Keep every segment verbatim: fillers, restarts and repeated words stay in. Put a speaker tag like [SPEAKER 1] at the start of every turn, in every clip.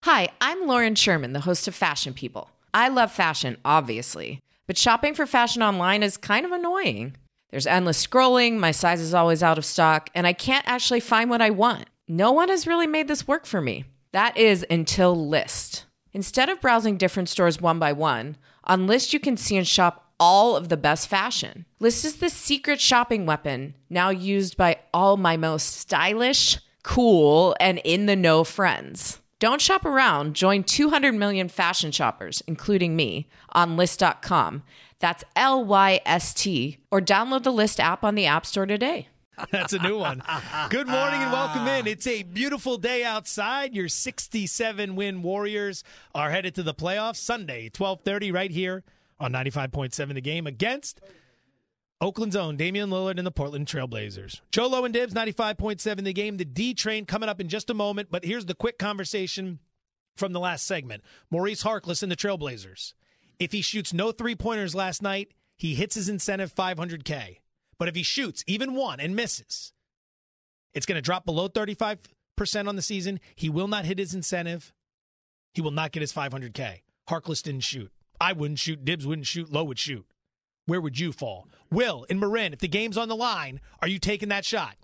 [SPEAKER 1] Hi, I'm Lauren Sherman, the host of Fashion People. I love fashion, obviously, but shopping for fashion online is kind of annoying. There's endless scrolling, my size is always out of stock, and I can't actually find what I want. No one has really made this work for me. That is until Lyst. Instead of browsing different stores one by one, on Lyst you can see and shop all of the best fashion. Lyst is the secret shopping weapon, now used by all my most stylish, cool, and in-the-know friends. Don't shop around. Join two hundred million fashion shoppers, including me, on Lyst dot com. That's L Y S T. Or download the Lyst app on the App Store today.
[SPEAKER 2] That's a new one. Good morning and welcome in. It's a beautiful day outside. Your sixty-seven win Warriors are headed to the playoffs Sunday, twelve thirty, right here on ninety-five point seven The Game against Oakland's own Damian Lillard and the Portland Trail Blazers. Cholo and Dibs, ninety-five point seven The Game. The D train coming up in just a moment, but here's the quick conversation from the last segment. Maurice Harkless and the Trail Blazers. If he shoots no three-pointers last night, he hits his incentive five hundred K. But if he shoots even one and misses, it's going to drop below thirty-five percent on the season. He will not hit his incentive. He will not get his five hundred K. Harkless didn't shoot. I wouldn't shoot. Dibs wouldn't shoot. Lowe would shoot. Where would you fall? Will, in Marin, if the game's on the line, are you taking that shot?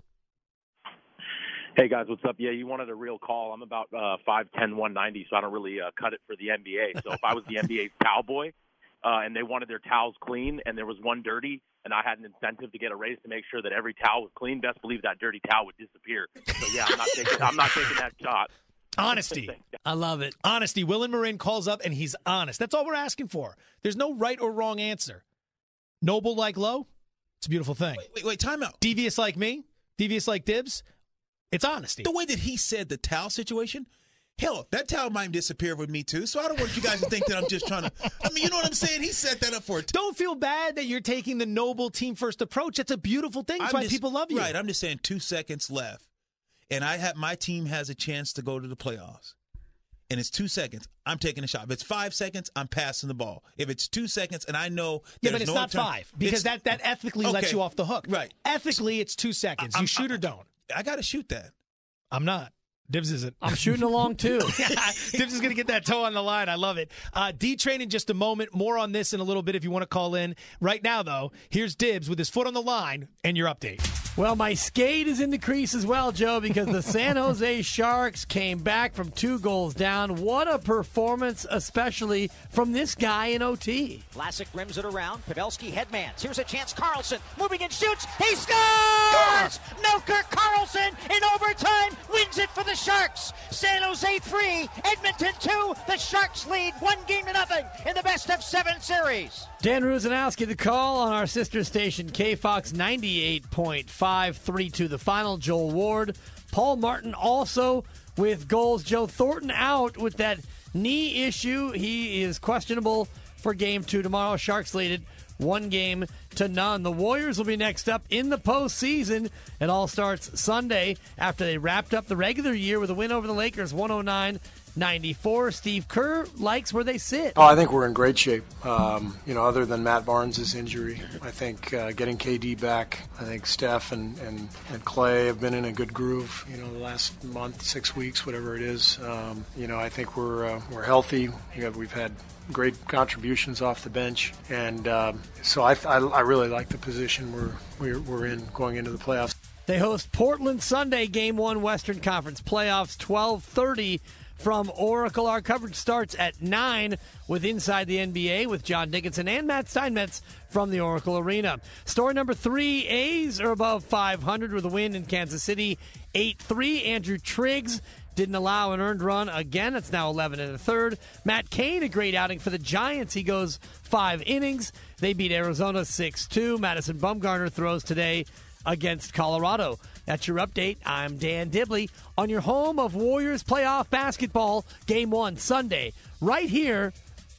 [SPEAKER 3] Hey, guys, what's up? Yeah, you wanted a real call. I'm about uh, five ten, one ninety, so I don't really uh, cut it for the N B A. So if I was the N B A's towel boy uh, and they wanted their towels clean and there was one dirty and I had an incentive to get a raise to make sure that every towel was clean, best believe that dirty towel would disappear. So, yeah, I'm not taking, I'm not taking that shot.
[SPEAKER 2] Honesty.
[SPEAKER 4] I love it.
[SPEAKER 2] Honesty. Will and Marin calls up, and he's honest. That's all we're asking for. There's no right or wrong answer. Noble like Lowe, it's a beautiful thing.
[SPEAKER 5] Wait, wait, wait, time out.
[SPEAKER 2] Devious like me, devious like Dibs, it's honesty.
[SPEAKER 5] The way that he said the towel situation, hell, that towel might disappear with me too, so I don't want you guys to think that I'm just trying to, I mean, you know what I'm saying? He set that up for it.
[SPEAKER 2] Don't feel bad that you're taking the noble team-first approach. That's a beautiful thing. That's
[SPEAKER 5] I'm
[SPEAKER 2] why
[SPEAKER 5] just,
[SPEAKER 2] people love you.
[SPEAKER 5] Right, I'm just saying two seconds left, and I have my team has a chance to go to the playoffs. And it's two seconds, I'm taking a shot. If it's five seconds, I'm passing the ball. If it's two seconds, and I know
[SPEAKER 2] yeah, but it's
[SPEAKER 5] no
[SPEAKER 2] not
[SPEAKER 5] turn,
[SPEAKER 2] five because that, that ethically
[SPEAKER 5] okay.
[SPEAKER 2] lets you off the hook.
[SPEAKER 5] Right.
[SPEAKER 2] Ethically, it's two seconds. You
[SPEAKER 5] I'm,
[SPEAKER 2] shoot
[SPEAKER 5] I'm,
[SPEAKER 2] or don't.
[SPEAKER 5] I got to shoot that.
[SPEAKER 2] I'm not. Dibs isn't.
[SPEAKER 4] I'm shooting along, too.
[SPEAKER 2] Dibs is going to get that toe on the line. I love it. Uh, D-Train in just a moment. More on this in a little bit if you want to call in. Right now, though, here's Dibs with his foot on the line and your update.
[SPEAKER 4] Well, my skate is in the crease as well, Joe, because the San Jose Sharks came back from two goals down. What a performance, especially from this guy in O T.
[SPEAKER 6] Vlasic rims it around. Pavelski headmans. Here's a chance. Carlson moving and shoots. He scores! Noker Carlson in overtime wins it for the Sharks. San Jose three, Edmonton two. The Sharks lead one game to nothing in the best of seven series.
[SPEAKER 4] Dan Ruzanowski, the call on our sister station, K Fox ninety-eight point five, three two the final. Joel Ward, Paul Martin also with goals. Joe Thornton out with that knee issue. He is questionable for game two tomorrow. Sharks lead it one game to none. The Warriors will be next up in the postseason. It all starts Sunday after they wrapped up the regular year with a win over the Lakers, one oh nine ninety-four. Steve Kerr likes where they sit.
[SPEAKER 7] Oh, I think we're in great shape. Um, you know, other than Matt Barnes' injury, I think uh, getting K D back, I think Steph and, and, and Clay have been in a good groove, you know, the last month, six weeks, whatever it is. Um, you know, I think we're uh, we're healthy. You know, we've had great contributions off the bench, and um, so I, I I really like the position we're we're we're in going into the playoffs.
[SPEAKER 4] They host Portland Sunday, Game One, Western Conference playoffs, twelve thirty. From Oracle. Our coverage starts at nine with Inside the N B A with John Dickinson and Matt Steinmetz from the Oracle Arena. Story number three, A's are above five hundred with a win in Kansas City, eight three. Andrew Triggs didn't allow an earned run again. It's now eleven and a third. Matt Cain, a great outing for the Giants. He goes five innings. They beat Arizona six two. Madison Bumgarner throws today against Colorado. That's your update. I'm Dan Dibley on your home of Warriors playoff basketball, Game one, Sunday, right here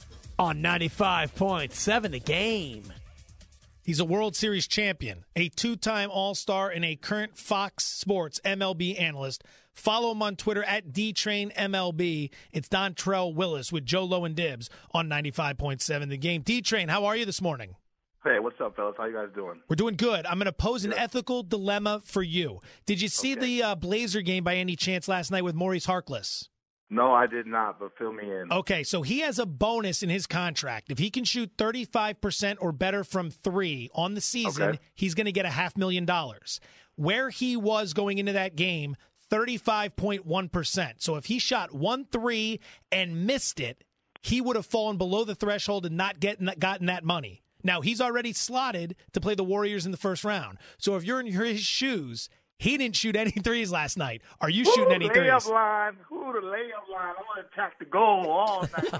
[SPEAKER 4] on ninety-five point seven The Game.
[SPEAKER 2] He's a World Series champion, a two-time All-Star, and a current Fox Sports M L B analyst. Follow him on Twitter at D Train M L B. It's Dontrell Willis with Joe Lowe and Dibs on ninety-five point seven The Game. D-Train, how are you this morning?
[SPEAKER 8] Hey, what's up, fellas? How you guys doing?
[SPEAKER 2] We're doing good. I'm going to pose an
[SPEAKER 8] Good.
[SPEAKER 2] ethical dilemma for you. Did you see
[SPEAKER 8] Okay.
[SPEAKER 2] the uh, Blazer game by any chance last night with Maurice Harkless?
[SPEAKER 8] No, I did not, but fill me in.
[SPEAKER 2] Okay, so he has a bonus in his contract. If he can shoot thirty-five percent or better from three on the season,
[SPEAKER 8] Okay.
[SPEAKER 2] he's going to get a half million dollars. Where he was going into that game, thirty-five point one percent. So if he shot one three and missed it, he would have fallen below the threshold and not getting gotten that money. Now, he's already slotted to play the Warriors in the first round. So if you're in his shoes, he didn't shoot any threes last night. Are you
[SPEAKER 8] Ooh,
[SPEAKER 2] shooting any
[SPEAKER 8] layup
[SPEAKER 2] threes?
[SPEAKER 8] line. Ooh, the layup line. I'm going to attack the goal all night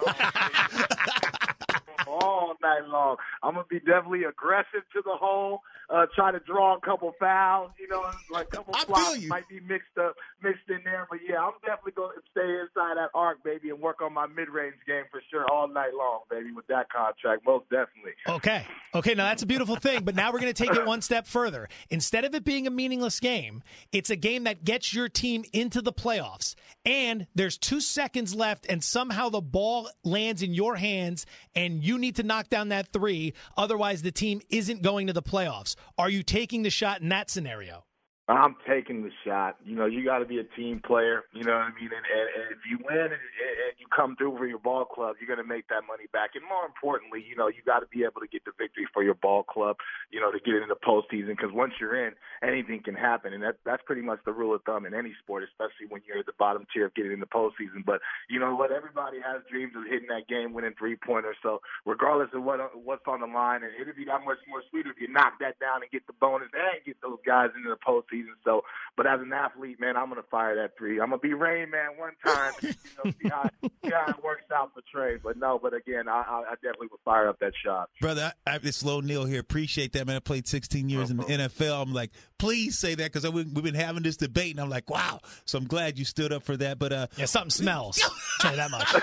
[SPEAKER 8] long. all night long. I'm going to be definitely aggressive to the hole, uh, try to draw a couple fouls. You know, like a couple
[SPEAKER 5] I feel
[SPEAKER 8] flops
[SPEAKER 5] you.
[SPEAKER 8] might be mixed up, mixed in there. But, yeah, I'm definitely going to stay inside that arc, baby, and work on my mid-range game for sure all night long, baby, with that contract, most definitely.
[SPEAKER 2] Okay. Okay, now that's a beautiful thing, but now we're going to take it one step further. Instead of it being a meaningless game, it's a game that gets your team into the playoffs. And there's two seconds left, and somehow the ball lands in your hands, and you need to knock down that three. Otherwise, the team isn't going to the playoffs. Are you taking the shot in that scenario?
[SPEAKER 8] I'm taking the shot. You know, you got to be a team player. You know what I mean? And, and, and if you win and, and you come through for your ball club, you're going to make that money back. And more importantly, you know, you got to be able to get the victory for your ball club, you know, to get into the postseason. Because once you're in, anything can happen. And that, that's pretty much the rule of thumb in any sport, especially when you're at the bottom tier of getting in the postseason. But you know what? Everybody has dreams of hitting that game-winning three-pointer. So regardless of what what's on the line, and it'd be that much more sweeter if you knock that down and get the bonus and get those guys into the postseason. So, but as an athlete, man, I'm going to fire that three. I'm going to be Rain Man one time, you know, see how, see how it works out for Trey. But no, but again, I, I definitely would fire up that shot.
[SPEAKER 5] Brother, I, I, it's Low Neal here. Appreciate that, man. I played sixteen years in the N F L. I'm like, please say that because we've been having this debate, and I'm like, wow. So I'm glad you stood up for that. But uh,
[SPEAKER 2] Yeah, something smells. Tell you that much.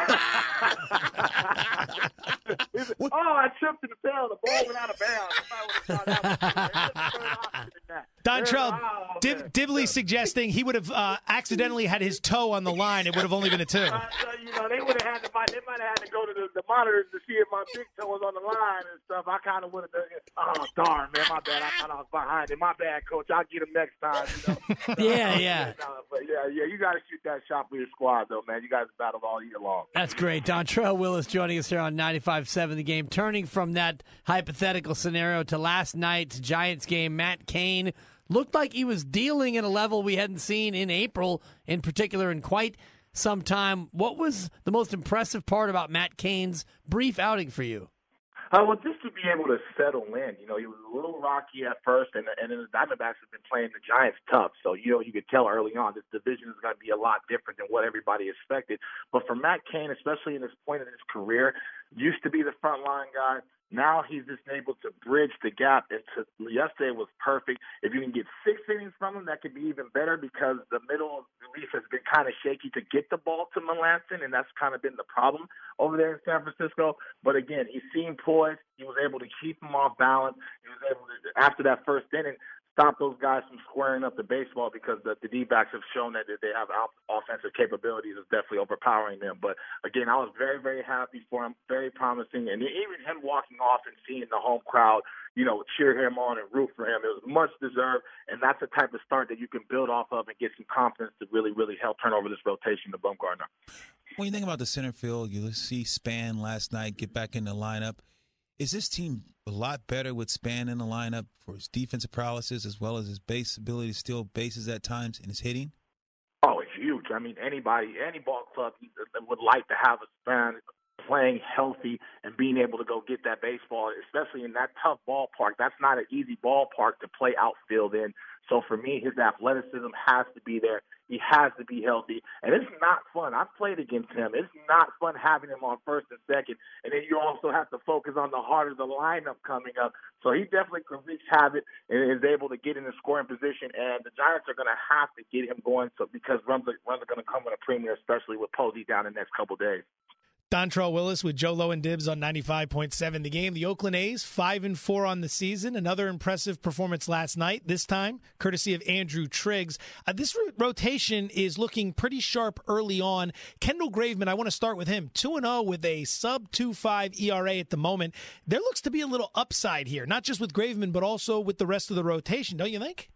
[SPEAKER 8] Oh, I tripped and fell. The ball went out of bounds. I would have thought that was
[SPEAKER 2] Dontrell,
[SPEAKER 8] Oh,
[SPEAKER 2] Div-
[SPEAKER 8] man.
[SPEAKER 2] Dibley suggesting he would have uh, accidentally had his toe on the line. It would have only been a two.
[SPEAKER 8] Uh, so, you know, they would have had to. They might have had to go to the, the monitors to see if my big toe was on the line and stuff. I kind of would have done it. Oh, darn, man, my bad. I thought I was behind it. My bad, coach. I'll get him next time. You know?
[SPEAKER 4] Yeah, yeah.
[SPEAKER 8] Uh, but yeah, yeah, you got to shoot that shot for your squad, though, man. You guys battle all year long.
[SPEAKER 4] That's great. Dontrell Willis joining us here on ninety-five point seven The Game. Turning from that hypothetical scenario to last night's Giants game, Matt Cain looked like he was dealing at a level we hadn't seen in April, in particular, in quite some time. What was the most impressive part about Matt Cain's brief outing for you?
[SPEAKER 8] Uh, well, just to be able to settle in. You know, he was a little rocky at first, and, and then the Diamondbacks have been playing the Giants tough. So, you know, you could tell early on this division is going to be a lot different than what everybody expected. But for Matt Cain, especially in this point in his career, used to be the frontline guy. Now he's just able to bridge the gap. And to, yesterday was perfect. If you can get six innings from him, that could be even better because the middle relief has been kind of shaky to get the ball to Melanson, and that's kind of been the problem over there in San Francisco. But again, he seemed poised. He was able to keep him off balance. He was able to, after that first inning, stop those guys from squaring up the baseball because the, the D-backs have shown that they have offensive capabilities is definitely overpowering them. But, again, I was very, very happy for him, very promising. And even him walking off and seeing the home crowd, you know, cheer him on and root for him, it was much deserved. And that's the type of start that you can build off of and get some confidence to really, really help turn over this rotation to Bumgarner.
[SPEAKER 5] when you think about the center field, you see Span last night get back in the lineup. Is this team a lot better with Span in the lineup for his defensive paralysis as well as his base ability to steal bases at times and his hitting?
[SPEAKER 8] Oh, it's huge. I mean, anybody, any ball club would like to have a Span playing healthy and being able to go get that baseball, especially in that tough ballpark. That's not an easy ballpark to play outfield in. So for me, his athleticism has to be there. He has to be healthy. And it's not fun. I've played against him. It's not fun having him on first and second. And then you also have to focus on the heart of the lineup coming up. So he definitely can wreak havoc and is able to get in the scoring position. And the Giants are going to have to get him going so because runs are, runs are going to come with a premium, especially with Posey down the next couple days.
[SPEAKER 2] Dontrell Willis with Joe Low and Dibs on ninety-five point seven The Game. The Oakland A's, five and four on the season. Another impressive performance last night, this time courtesy of Andrew Triggs. Uh, this ro- rotation is looking pretty sharp early on. Kendall Graveman, I want to start with him. two and oh with a sub two point five E R A at the moment. There looks to be a little upside here, not just with Graveman, but also with the rest of the rotation, don't you think?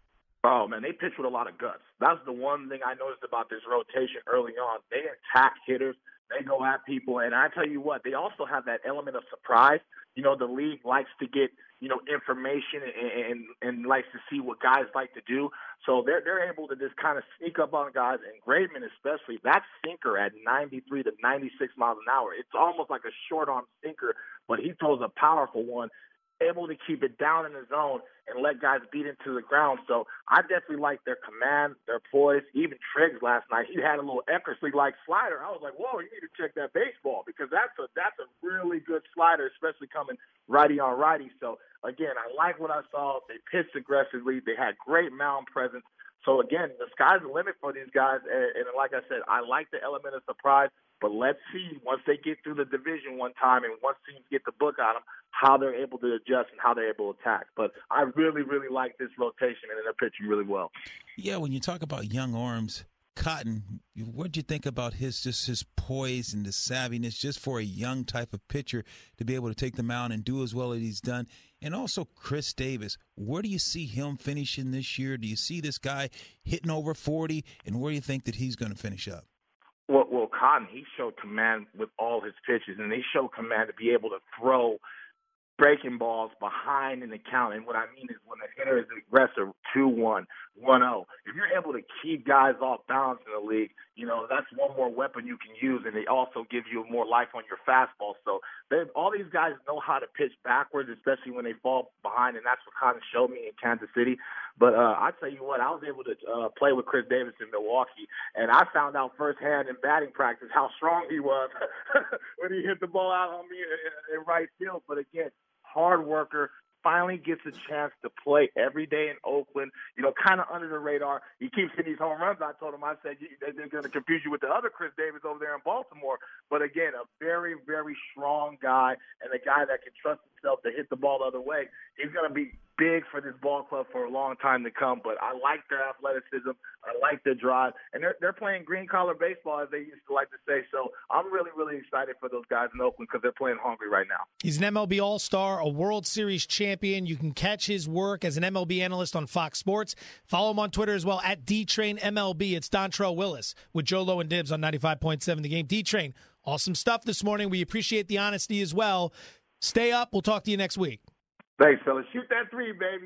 [SPEAKER 8] Oh, man, they pitch with a lot of guts. That's the one thing I noticed about this rotation early on. They attack hitters. They go at people. And I tell you what, they also have that element of surprise. You know, the league likes to get, you know, information and, and, and likes to see what guys like to do. So they're, they're able to just kind of sneak up on guys. And Graveman especially, that sinker at ninety-three to ninety-six miles an hour, it's almost like a short-arm sinker, but he throws a powerful one, able to keep it down in the zone and let guys beat into the ground. So I definitely like their command, their poise. Even Triggs last night, he had a little Eckersley-like slider. I was like, whoa, you need to check that baseball because that's a that's a really good slider, especially coming righty on righty. So, again, I like what I saw. They pitched aggressively. They had great mound presence. So, again, the sky's the limit for these guys. And, and like I said, I like the element of surprise. But let's see, once they get through the division one time and once teams get the book on them, how they're able to adjust and how they're able to attack. But I really, really like this rotation, and they're pitching really well.
[SPEAKER 5] Yeah, when you talk about young arms, Cotton, what do you think about his just his poise and the savviness just for a young type of pitcher to be able to take the mound and do as well as he's done? And also Chris Davis, where do you see him finishing this year? Do you see this guy hitting over forty, and where do you think that he's going to finish up?
[SPEAKER 8] Well, well, Cotton, he showed command with all his pitches, and he showed command to be able to throw breaking balls behind in the count. And what I mean is when the hitter is aggressive, two one, one oh, if you're able to keep guys off balance in the league, you know, that's one more weapon you can use, and they also give you more life on your fastball. So all these guys know how to pitch backwards, especially when they fall behind, and that's what Cotton showed me in Kansas City. But uh, I tell you what, I was able to uh, play with Chris Davis in Milwaukee, and I found out firsthand in batting practice how strong he was when he hit the ball out on me in, in right field. But again, hard worker, finally gets a chance to play every day in Oakland, you know, kind of under the radar. He keeps hitting these home runs. I told him, I said, they're going to confuse you with the other Chris Davis over there in Baltimore. But again, a very, very strong guy and a guy that can trust himself to hit the ball the other way. He's going to be big for this ball club for a long time to come. But I like their athleticism. I like their drive. And they're, they're playing green-collar baseball, as they used to like to say. So I'm really, really excited for those guys in Oakland because they're playing hungry right now.
[SPEAKER 2] He's an M L B All-Star, a World Series champion. You can catch his work as an M L B analyst on Fox Sports. Follow him on Twitter as well, at D Train M L B. It's Dontrell Willis with Joe Low and Dibs on ninety-five point seven The Game. D-Train, awesome stuff this morning. We appreciate the honesty as well. Stay up. We'll talk to you next week.
[SPEAKER 8] Thanks, fellas. Shoot that three, baby.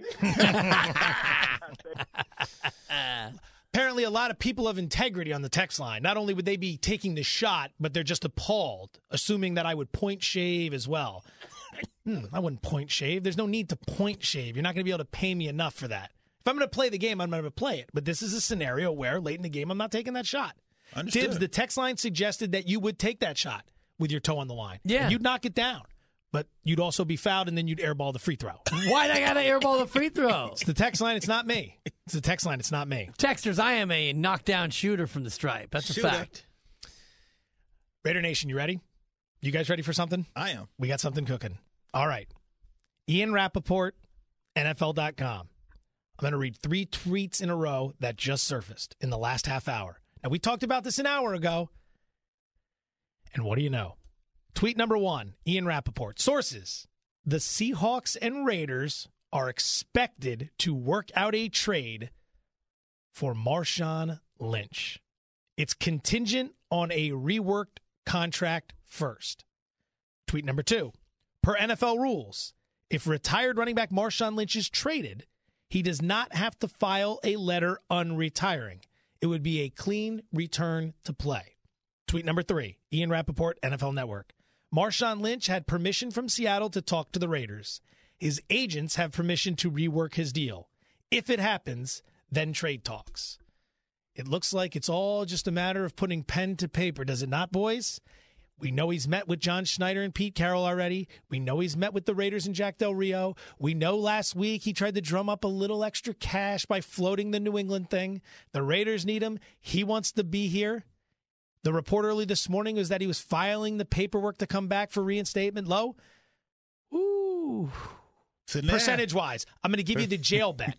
[SPEAKER 2] Apparently, a lot of people of integrity on the text line. Not only would they be taking the shot, but they're just appalled, assuming that I would point shave as well. Hmm, I wouldn't point shave. There's no need to point shave. You're not going to be able to pay me enough for that. If I'm going to play the game, I'm going to play it. But this is a scenario where late in the game, I'm not taking that shot.
[SPEAKER 5] Understood.
[SPEAKER 2] Dibs, the text line suggested that you would take that shot with your toe on the line.
[SPEAKER 4] Yeah.
[SPEAKER 2] And you'd knock it down. But you'd also be fouled, and then you'd airball the free throw.
[SPEAKER 4] Why'd I gotta airball the free throw?
[SPEAKER 2] It's the text line. It's not me. It's the text line. It's not me.
[SPEAKER 4] Texters, I am a knockdown shooter from the stripe. That's
[SPEAKER 5] Shooter.
[SPEAKER 4] a fact.
[SPEAKER 2] Raider Nation, you ready? You guys ready for something?
[SPEAKER 5] I am.
[SPEAKER 2] We got something cooking. All right. Ian Rappaport, N F L dot com. I'm going to read three tweets in a row that just surfaced in the last half hour. Now, we talked about this an hour ago. And what do you know? Tweet number one, Ian Rappaport. Sources, the Seahawks and Raiders are expected to work out a trade for Marshawn Lynch. It's contingent on a reworked contract first. Tweet number two, per N F L rules, if retired running back Marshawn Lynch is traded, he does not have to file a letter unretiring. It would be a clean return to play. Tweet number three, Ian Rappaport, N F L Network. Marshawn Lynch had permission from Seattle to talk to the Raiders. His agents have permission to rework his deal. If it happens, then trade talks. It looks like it's all just a matter of putting pen to paper, does it not, boys? We know he's met with John Schneider and Pete Carroll already. We know he's met with the Raiders and Jack Del Rio. We know last week he tried to drum up a little extra cash by floating the New England thing. The Raiders need him. He wants to be here. The report early this morning was that he was filing the paperwork to come back for reinstatement. Low, ooh,
[SPEAKER 5] So now-
[SPEAKER 2] percentage-wise, I'm going to give you the jail bet.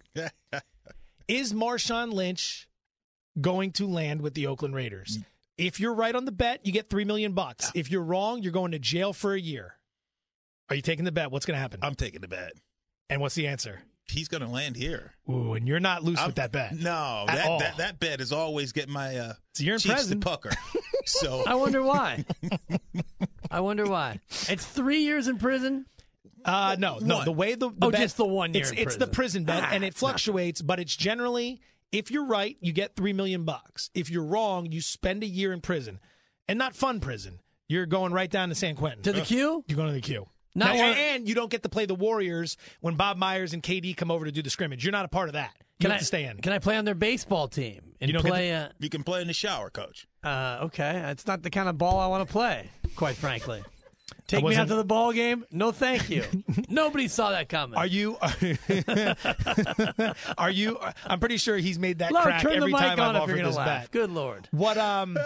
[SPEAKER 2] Is Marshawn Lynch going to land with the Oakland Raiders? If you're right on the bet, you get three million bucks. If you're wrong, you're going to jail for a year. Are you taking the bet? What's going to happen?
[SPEAKER 5] I'm taking the bet.
[SPEAKER 2] And what's the answer?
[SPEAKER 5] he's going to land here.
[SPEAKER 2] Ooh, and you're not loose
[SPEAKER 5] I'm,
[SPEAKER 2] with that bet.
[SPEAKER 5] No,
[SPEAKER 2] at
[SPEAKER 5] that,
[SPEAKER 2] all.
[SPEAKER 5] that that bet is always get my uh,
[SPEAKER 2] so you're in
[SPEAKER 5] cheeks
[SPEAKER 2] present.
[SPEAKER 5] to pucker. So
[SPEAKER 4] I wonder why. I wonder why. It's three years in prison.
[SPEAKER 2] Uh, no, no.
[SPEAKER 5] One.
[SPEAKER 2] The way the, the
[SPEAKER 4] Oh,
[SPEAKER 2] bet,
[SPEAKER 4] just the one year
[SPEAKER 2] It's,
[SPEAKER 4] in
[SPEAKER 2] it's
[SPEAKER 4] prison.
[SPEAKER 2] the prison bet,
[SPEAKER 4] Ah,
[SPEAKER 2] and it
[SPEAKER 4] it's not-
[SPEAKER 2] fluctuates, but it's generally if you're right, you get three million bucks. If you're wrong, you spend a year in prison, and not fun prison. You're going right down to San Quentin
[SPEAKER 4] To the queue?
[SPEAKER 2] You're going to the queue.
[SPEAKER 4] Not
[SPEAKER 2] Now,
[SPEAKER 4] one-
[SPEAKER 2] and you don't get to play the Warriors when Bob Myers and K D come over to do the scrimmage. You're not a part of that. You
[SPEAKER 4] Can
[SPEAKER 2] have
[SPEAKER 4] I
[SPEAKER 2] to stay in.
[SPEAKER 4] Can I play on their baseball team and
[SPEAKER 2] You don't get
[SPEAKER 4] play? Uh,
[SPEAKER 5] you can play in the shower, Coach.
[SPEAKER 4] uh, okay, it's not the kind of ball I want to play. Quite frankly, take me
[SPEAKER 2] wasn't-
[SPEAKER 4] out to the ball game. No, thank you. Nobody saw that coming.
[SPEAKER 2] Are you? Are you? I'm pretty sure he's made that
[SPEAKER 4] Look,
[SPEAKER 2] crack
[SPEAKER 4] turn the
[SPEAKER 2] every
[SPEAKER 4] mic
[SPEAKER 2] time
[SPEAKER 4] on
[SPEAKER 2] I've
[SPEAKER 4] if
[SPEAKER 2] offered
[SPEAKER 4] you're gonna
[SPEAKER 2] this
[SPEAKER 4] laugh.
[SPEAKER 2] bet.
[SPEAKER 4] Good Lord!
[SPEAKER 2] What? Um,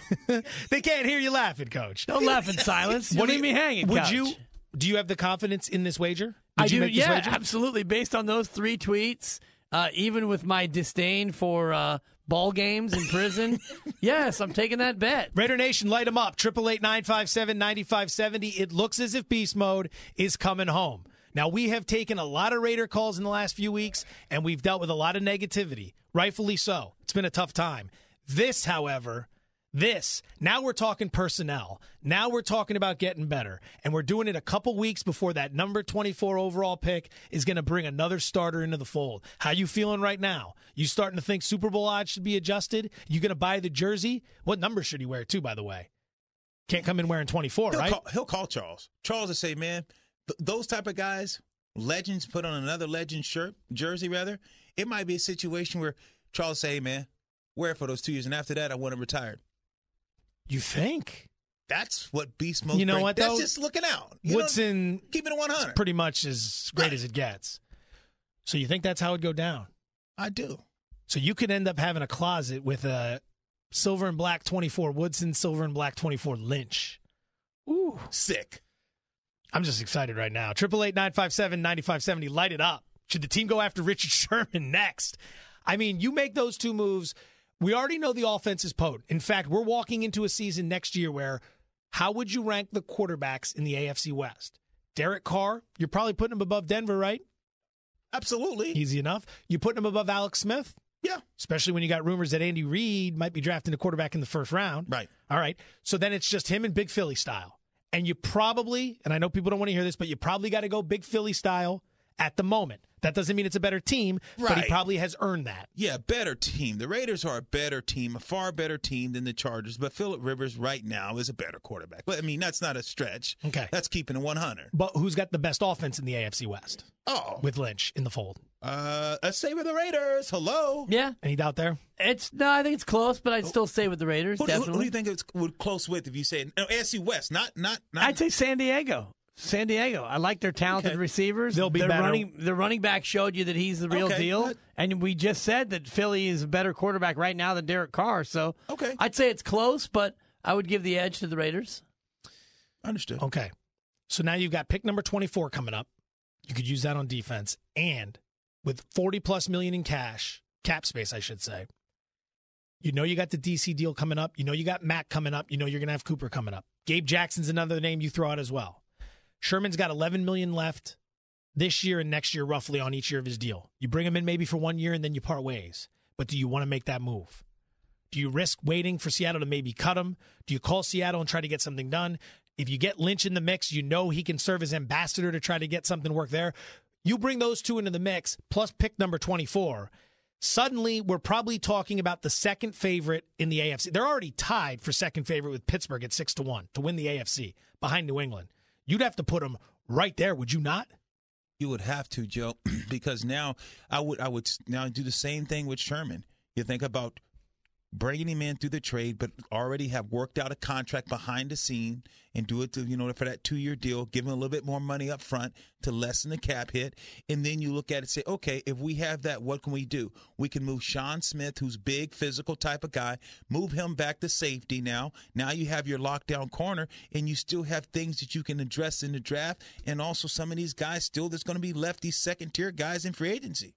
[SPEAKER 2] they can't hear you laughing, Coach.
[SPEAKER 4] Don't laugh in silence. You
[SPEAKER 2] What do
[SPEAKER 4] leave
[SPEAKER 2] you-
[SPEAKER 4] me hanging.
[SPEAKER 2] Would
[SPEAKER 4] Couch.
[SPEAKER 2] you? Do you have the confidence in this wager? Did
[SPEAKER 4] I
[SPEAKER 2] you
[SPEAKER 4] do.
[SPEAKER 2] make this
[SPEAKER 4] Yeah,
[SPEAKER 2] wager?
[SPEAKER 4] absolutely. Based on those three tweets, uh, even with my disdain for uh, ball games in prison, yes, I'm taking that bet.
[SPEAKER 2] Raider Nation, light them up. Triple eight nine five seven ninety five seventy. It looks as if beast mode is coming home. Now, we have taken a lot of Raider calls in the last few weeks, and we've dealt with a lot of negativity. Rightfully so. It's been a tough time. This, however, this, now we're talking personnel. Now we're talking about getting better. And we're doing it a couple weeks before that number twenty-four overall pick is going to bring another starter into the fold. How you feeling right now? You starting to think Super Bowl odds should be adjusted? You going to buy the jersey? What number should he wear, too, by the way? Can't come in wearing twenty-four,
[SPEAKER 5] He'll
[SPEAKER 2] right?
[SPEAKER 5] call, he'll call Charles. Charles will say, man, th- those type of guys, legends put on another legend shirt, jersey rather, it might be a situation where Charles say, hey, man, wear it for those two years, and after that, I want to retire.
[SPEAKER 2] You think?
[SPEAKER 5] That's what beast mode.
[SPEAKER 2] You know
[SPEAKER 5] bring.
[SPEAKER 2] what,
[SPEAKER 5] That's
[SPEAKER 2] though?
[SPEAKER 5] just looking out. You
[SPEAKER 2] Woodson,
[SPEAKER 5] know, keep it at one hundred.
[SPEAKER 2] pretty much as great
[SPEAKER 5] Right.
[SPEAKER 2] as it gets. So you think that's how it'd go down?
[SPEAKER 5] I do.
[SPEAKER 2] So you could end up having a closet with a silver and black twenty-four Woodson, silver and black twenty-four Lynch. Ooh.
[SPEAKER 5] Sick.
[SPEAKER 2] I'm just excited right now. Triple eight nine five seven ninety five seventy. Light it up. Should the team go after Richard Sherman next? I mean, you make those two moves. We already know the offense is potent. In fact, we're walking into a season next year where how would you rank the quarterbacks in the A F C West? Derek Carr, you're probably putting him above Denver, right?
[SPEAKER 5] Absolutely.
[SPEAKER 2] Easy enough. You putting him above Alex Smith?
[SPEAKER 5] Yeah.
[SPEAKER 2] Especially when you got rumors that Andy Reid might be drafting a quarterback in the first round.
[SPEAKER 5] Right.
[SPEAKER 2] All right. So then it's just him and Big Philly style. And you probably, and I know people don't want to hear this, but you probably got to go Big Philly style at the moment. That doesn't mean it's a better team, but he
[SPEAKER 5] Right.
[SPEAKER 2] probably has earned that.
[SPEAKER 5] Yeah, better team. The Raiders are a better team, a far better team than the Chargers. But Phillip Rivers right now is a better quarterback. But I mean, that's not a stretch.
[SPEAKER 2] Okay.
[SPEAKER 5] That's keeping it one hundred.
[SPEAKER 2] But who's got the best offense in the A F C West
[SPEAKER 5] Oh.
[SPEAKER 2] with Lynch in the fold?
[SPEAKER 5] Uh, let's say with the Raiders. Hello.
[SPEAKER 4] Yeah,
[SPEAKER 2] Any doubt there?
[SPEAKER 4] it's no. I think it's close, but I'd still stay with the Raiders.
[SPEAKER 5] Who, who,
[SPEAKER 4] definitely.
[SPEAKER 5] who do you think it's would close with if you say no, A F C West? Not not not.
[SPEAKER 4] I'd say San Diego. San Diego. I like their talented
[SPEAKER 5] Okay.
[SPEAKER 4] receivers.
[SPEAKER 2] They'll be
[SPEAKER 4] their
[SPEAKER 2] better.
[SPEAKER 4] running. Their running back showed you that he's the real
[SPEAKER 5] Okay,
[SPEAKER 4] deal.
[SPEAKER 5] good.
[SPEAKER 4] And we just said that Philly is a better quarterback right now than Derek Carr. So
[SPEAKER 5] Okay.
[SPEAKER 4] I'd say it's close, but I would give the edge to the Raiders.
[SPEAKER 5] Understood.
[SPEAKER 2] Okay. So now you've got pick number twenty-four coming up. You could use that on defense. And with forty plus million in cash, cap space, I should say, you know you got the D C deal coming up. You know you got Mack coming up. You know you're going to have Cooper coming up. Gabe Jackson's another name you throw out as well. Sherman's got eleven million left this year and next year roughly on each year of his deal. You bring him in maybe for one year and then you part ways. But do you want to make that move? Do you risk waiting for Seattle to maybe cut him? Do you call Seattle and try to get something done? If you get Lynch in the mix, you know he can serve as ambassador to try to get something work there. You bring those two into the mix, plus pick number twenty-four. Suddenly, we're probably talking about the second favorite in the A F C. They're already tied for second favorite with Pittsburgh at six to one to win the A F C behind New England. You'd have to put them right there, would you not?
[SPEAKER 5] You would have to, Joe, because now I would I would now do the same thing with Sherman. You think about bringing him in through the trade, but already have worked out a contract behind the scene and do it to, you know, for that two-year deal, give him a little bit more money up front to lessen the cap hit. And then you look at it and say, okay, if we have that, what can we do? We can move Sean Smith, who's big, physical type of guy, move him back to safety now. Now you have your lockdown corner, and you still have things that you can address in the draft. And also some of these guys still, there's going to be left, these second-tier guys in free agency.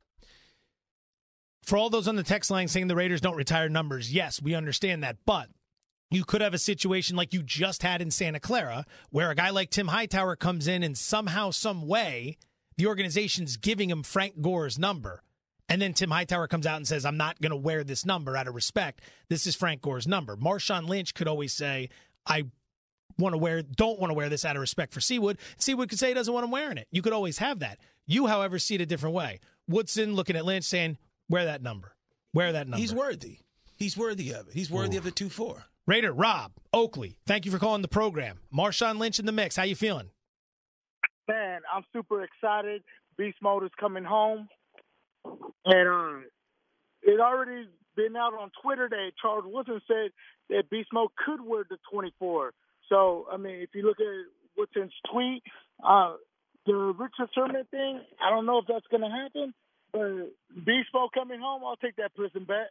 [SPEAKER 2] For all those on the text line saying the Raiders don't retire numbers, yes, we understand that. But you could have a situation like you just had in Santa Clara where a guy like Tim Hightower comes in and somehow, some way the organization's giving him Frank Gore's number. And then Tim Hightower comes out and says, I'm not going to wear this number out of respect. This is Frank Gore's number. Marshawn Lynch could always say, I want to wear, don't want to wear this out of respect for Seawood. Seawood could say he doesn't want him wearing it. You could always have that. You, however, see it a different way. Woodson looking at Lynch saying, wear that number. Wear that number.
[SPEAKER 5] He's worthy. He's worthy of it. He's worthy
[SPEAKER 2] Ooh.
[SPEAKER 5] of the two four.
[SPEAKER 2] Raider, Rob, Oakley, thank you for calling the program. Marshawn Lynch in the mix. How you feeling?
[SPEAKER 9] Man, I'm super excited. Beast Mode is coming home. And uh, it already been out on Twitter that Charles Woodson said that Beast Mode could wear the twenty-four. So, I mean, if you look at Woodson's tweet, uh, the Richard Sherman thing, I don't know if that's going to happen. But Beast Mode coming home, I'll take that prison bet.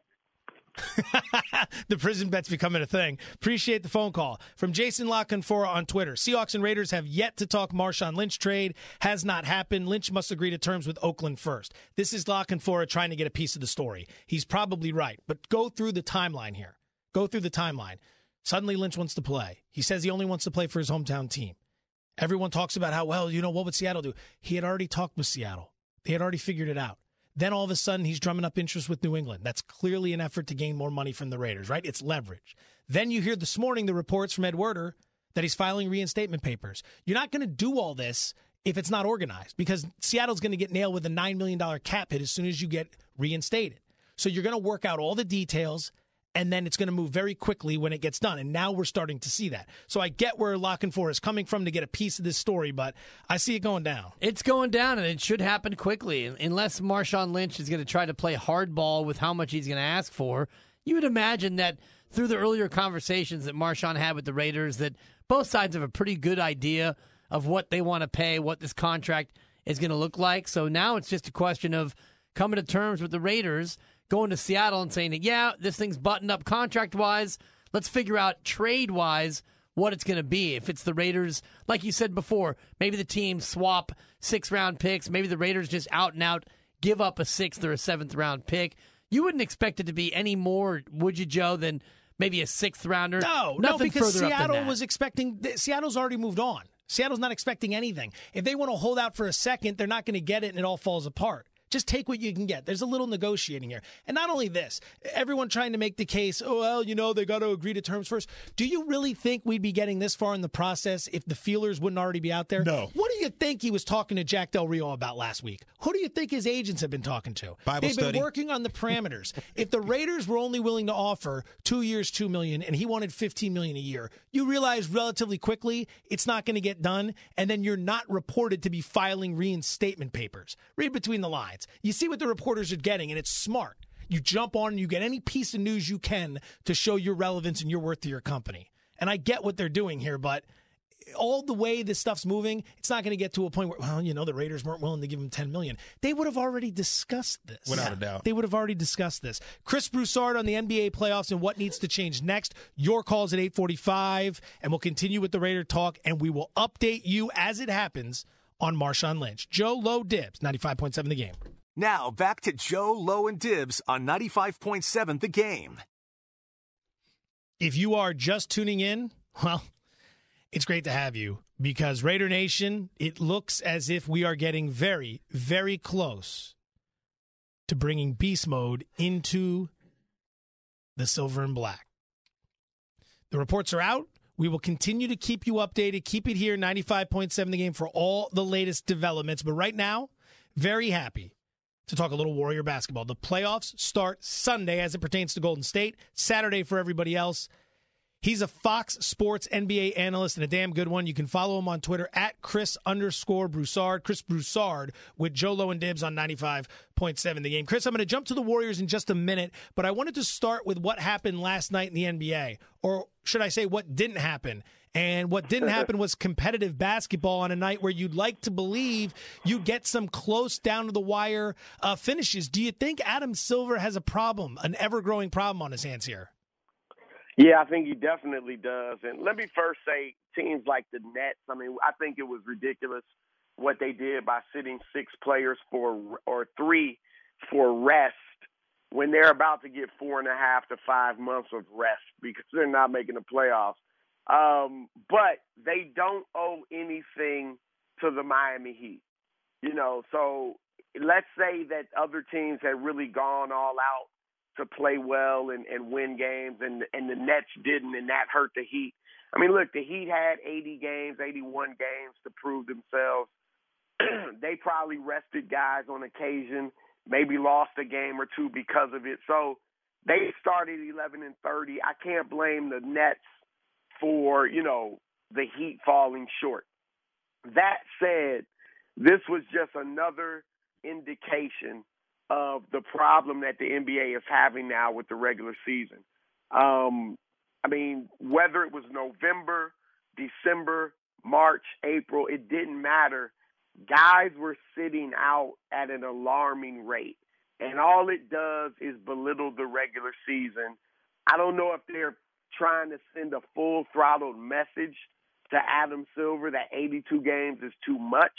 [SPEAKER 2] The prison bet's becoming a thing. Appreciate the phone call. From Jason Lockenfora on Twitter. Seahawks and Raiders have yet to talk Marshawn Lynch trade. Has not happened. Lynch must agree to terms with Oakland first. This is Lockenfora trying to get a piece of the story. He's probably right. But go through the timeline here. Go through the timeline. Suddenly Lynch wants to play. He says he only wants to play for his hometown team. Everyone talks about how, well, you know, what would Seattle do? He had already talked with Seattle. They had already figured it out. Then all of a sudden, he's drumming up interest with New England. That's clearly an effort to gain more money from the Raiders, right? It's leverage. Then you hear this morning the reports from Ed Werder that he's filing reinstatement papers. You're not going to do all this if it's not organized, because Seattle's going to get nailed with a nine million dollars cap hit as soon as you get reinstated. So you're going to work out all the details, and then it's going to move very quickly when it gets done. And now we're starting to see that. So I get where Lockenfora is coming from to get a piece of this story, but I see it going down.
[SPEAKER 4] It's going down, and it should happen quickly. Unless Marshawn Lynch is going to try to play hardball with how much he's going to ask for, you would imagine that through the earlier conversations that Marshawn had with the Raiders, that both sides have a pretty good idea of what they want to pay, what this contract is going to look like. So now it's just a question of coming to terms with the Raiders, going to Seattle and saying that, yeah, this thing's buttoned up contract-wise. Let's figure out trade-wise what it's going to be. If it's the Raiders, like you said before, maybe the team swap six-round picks. Maybe the Raiders just out-and-out give up a sixth or a seventh-round pick. You wouldn't expect it to be any more, would you, Joe, than maybe a sixth-rounder?
[SPEAKER 2] No,
[SPEAKER 4] Nothing
[SPEAKER 2] no, because
[SPEAKER 4] further up than
[SPEAKER 2] Seattle
[SPEAKER 4] that.
[SPEAKER 2] was expecting – Seattle's already moved on. Seattle's not expecting anything. If they want to hold out for a second, they're not going to get it, and it all falls apart. Just take what you can get. There's a little negotiating here. And not only this, everyone trying to make the case, oh, well, you know, they got to agree to terms first. Do you really think we'd be getting this far in the process if the feelers wouldn't already be out there?
[SPEAKER 5] No.
[SPEAKER 2] What do you think he was talking to Jack Del Rio about last week? Who do you think his agents have been talking to?
[SPEAKER 5] Bible
[SPEAKER 2] They've
[SPEAKER 5] study.
[SPEAKER 2] been working on the parameters. If the Raiders were only willing to offer two years, two million dollars, and he wanted fifteen million dollars a year, you realize relatively quickly it's not going to get done, and then you're not reported to be filing reinstatement papers. Read between the lines. You see what the reporters are getting, and it's smart. You jump on and you get any piece of news you can to show your relevance and your worth to your company. And I get what they're doing here, but all the way this stuff's moving, it's not going to get to a point where, well, you know, the Raiders weren't willing to give him ten million dollars. They would have already discussed this.
[SPEAKER 5] Without yeah. a doubt.
[SPEAKER 2] They would have already discussed this. Chris Broussard on the N B A playoffs and what needs to change next. Your calls at eight forty-five, and we'll continue with the Raider talk, and we will update you as it happens on Marshawn Lynch. Joe Low Dibs, ninety-five point seven The Game.
[SPEAKER 10] Now, back to Joe, Low, and Dibs on ninety-five point seven The Game.
[SPEAKER 2] If you are just tuning in, well, it's great to have you, because Raider Nation, it looks as if we are getting very, very close to bringing Beast Mode into the silver and black. The reports are out. We will continue to keep you updated. Keep it here, ninety-five point seven The Game, for all the latest developments. But right now, very happy to talk a little Warrior basketball. The playoffs start Sunday as it pertains to Golden State, Saturday for everybody else. He's a Fox Sports N B A analyst and a damn good one. You can follow him on Twitter at Chris underscore Broussard. Chris Broussard with Joe Low and Dibs on ninety-five point seven The Game. Chris, I'm going to jump to the Warriors in just a minute, but I wanted to start with what happened last night in the N B A, or should I say what didn't happen. And what didn't happen was competitive basketball on a night where you'd like to believe you'd get some close down to the wire uh, finishes. Do you think Adam Silver has a problem, an ever-growing problem on his hands here?
[SPEAKER 11] Yeah, I think he definitely does. And let me first say, teams like the Nets, I mean, I think it was ridiculous what they did by sitting six players for or three for rest when they're about to get four and a half to five months of rest because they're not making the playoffs. Um, but they don't owe anything to the Miami Heat. You know, so let's say that other teams had really gone all out to play well and, and win games, and and the Nets didn't, and that hurt the Heat. I mean, look, the Heat had eighty games, eighty-one games to prove themselves. They probably rested guys on occasion, maybe lost a game or two because of it. So they started eleven and thirty. I can't blame the Nets for, you know, the Heat falling short. That said, this was just another indication of the problem that the N B A is having now with the regular season. Um, I mean, whether it was November, December, March, April, it didn't matter. Guys were sitting out at an alarming rate, and all it does is belittle the regular season. I don't know if they're trying to send a full-throttled message to Adam Silver that eighty-two games is too much,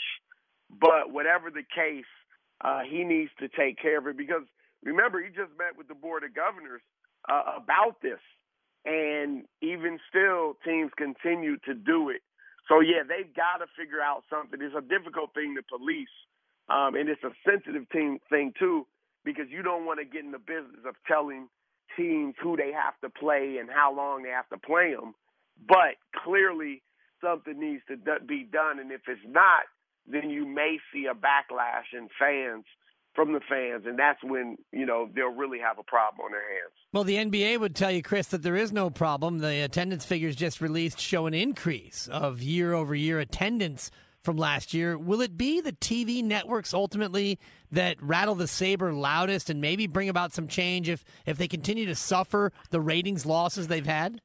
[SPEAKER 11] but whatever the case, uh, he needs to take care of it because, remember, he just met with the Board of Governors uh, about this, and even still, teams continue to do it. So, yeah, they've got to figure out something. It's a difficult thing to police, um, and it's a sensitive team thing, too, because you don't want to get in the business of telling teams who they have to play and how long they have to play them. But clearly something needs to be done, and if it's not, then you may see a backlash in fans from the fans, and that's when, you know, they'll really have a problem on their hands.
[SPEAKER 4] Well, the N B A would tell you, Chris, that there is no problem. The attendance figures just released show an increase of year-over-year attendance from last year. Will it be the T V networks ultimately that rattle the saber loudest and maybe bring about some change if, if they continue to suffer the ratings losses they've had?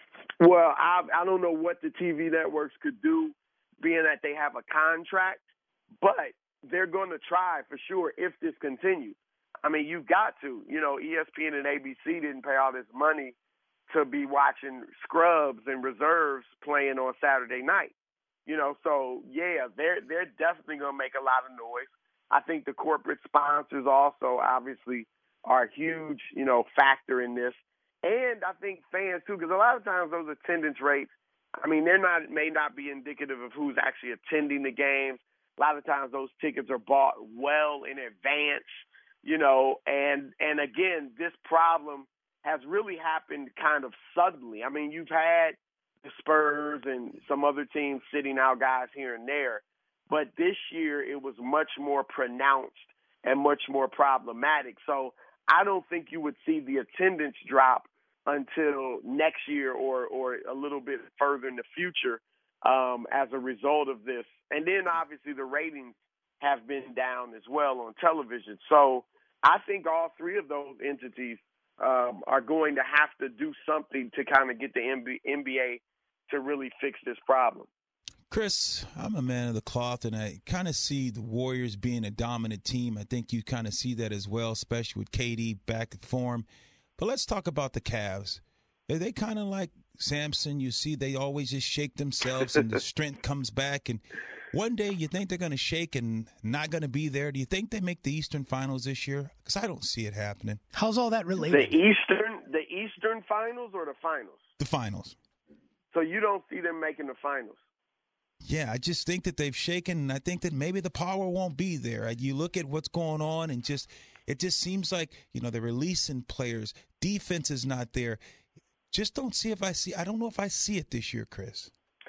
[SPEAKER 11] Well, I, I don't know what the T V networks could do, being that they have a contract, but they're going to try for sure if this continues. I mean, you've got to. You know, E S P N and A B C didn't pay all this money to be watching scrubs and reserves playing on Saturday night. You know, so, yeah, they're, they're definitely going to make a lot of noise. I think the corporate sponsors also obviously are a huge, you know, factor in this. And I think fans, too, because a lot of times those attendance rates, I mean, they're not may not be indicative of who's actually attending the games. A lot of times those tickets are bought well in advance, you know, and, and again, this problem has really happened kind of suddenly. I mean, you've had the Spurs and some other teams sitting out guys here and there, but this year it was much more pronounced and much more problematic. So I don't think you would see the attendance drop until next year or, or a little bit further in the future um, as a result of this. And then obviously the ratings have been down as well on television. So I think all three of those entities um, are going to have to do something to kind of get the N B A to really fix this problem.
[SPEAKER 5] Chris, I'm a man of the cloth, and I kind of see the Warriors being a dominant team. I think you kind of see that as well, especially with K D back in form. But let's talk about the Cavs. Are they kind of like Samson? You see, they always just shake themselves, and the strength comes back. And one day you think they're going to shake and not going to be there. Do you think they make the Eastern Finals this year? Because I don't see it happening.
[SPEAKER 2] How's all that related?
[SPEAKER 11] The Eastern, the Eastern Finals or the Finals?
[SPEAKER 5] The Finals.
[SPEAKER 11] So you don't see them making the Finals?
[SPEAKER 5] Yeah, I just think that they've shaken, and I think that maybe the power won't be there. You look at what's going on, and just it just seems like, you know, they're releasing players. Defense is not there. Just don't see if I see. I don't know if I see it this year, Chris.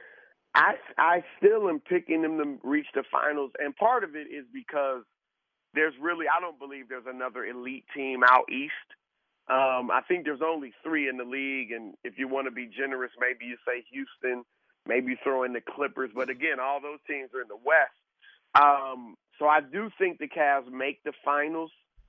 [SPEAKER 11] I, I still am picking them to reach the finals, and part of it is because there's really, I don't believe there's another elite team out east. Um, I think there's only three in the league, and if you want to be generous, maybe you say Houston, maybe throw in the Clippers. But again, all those teams are in the West. Um, so I do think the Cavs make the finals.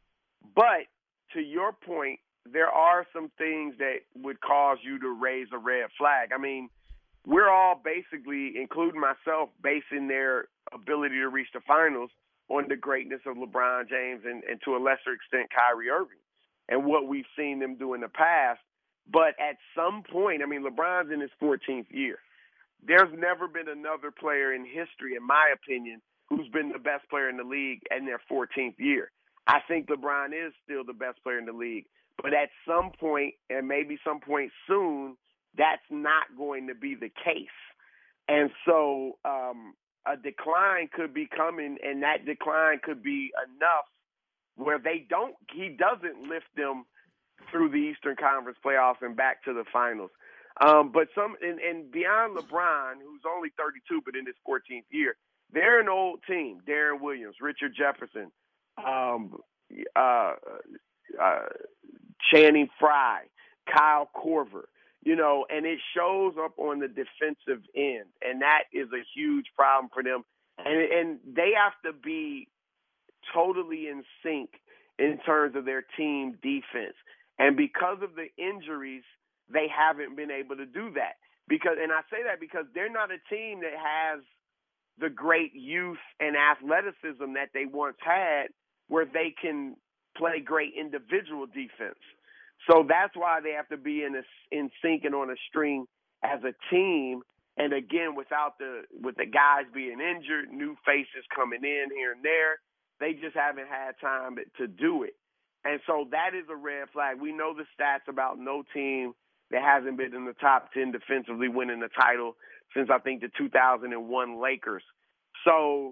[SPEAKER 11] But to your point, there are some things that would cause you to raise a red flag. I mean, we're all basically, including myself, basing their ability to reach the finals on the greatness of LeBron James and, and to a lesser extent Kyrie Irving and what we've seen them do in the past. But at some point, I mean, LeBron's in his fourteenth year. There's never been another player in history, in my opinion, who's been the best player in the league in their fourteenth year. I think LeBron is still the best player in the league. But at some point, and maybe some point soon, that's not going to be the case. And so um, a decline could be coming, and that decline could be enough where they don't, he doesn't lift them through the Eastern Conference playoffs and back to the finals. Um, but some, and, and beyond LeBron, who's only thirty-two, but in his fourteenth year, they're an old team. Darren Williams, Richard Jefferson, um, uh, uh, Channing Frye, Kyle Korver, you know, and it shows up on the defensive end, and that is a huge problem for them. And, and they have to be totally in sync in terms of their team defense. And because of the injuries, they haven't been able to do that. Because, and I say that because they're not a team that has the great youth and athleticism that they once had, where they can play great individual defense. So that's why they have to be in a, in sync and on a string as a team. And again, without the with the guys being injured, new faces coming in here and there, they just haven't had time to do it. And so that is a red flag. We know the stats about no team that hasn't been in the top ten defensively winning the title since, I think, the two thousand one Lakers. So